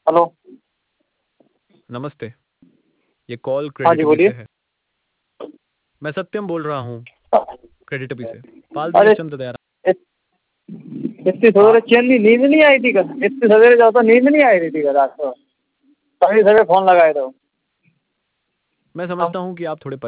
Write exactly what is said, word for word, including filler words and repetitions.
Hello. नमस्ते। ये call हाँ जी, क्रेडिटबी बोलिए। से है। मैं सत्यम बोल रहा हूँ, क्रेडिटबी से। पाल अरे दिनेश चंद्र दयारा। इत इतनी पा सवेरे चैन की नींद नहीं आई थी कल? इतनी सवेरे जाओ तो नींद नहीं आई रही थी कल रात को? तभी सवेरे फ़ोन लगाए थे। मैं हम समझता हूँ कि आप थोड़े